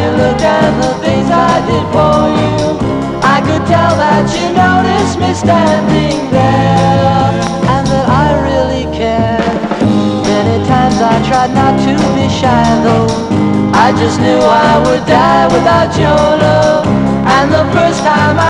you look and the things I did for you. I could tell that you noticed me standing there, and that I really cared. Many times I tried not to be shy though, I just knew I would die without your love. And the first time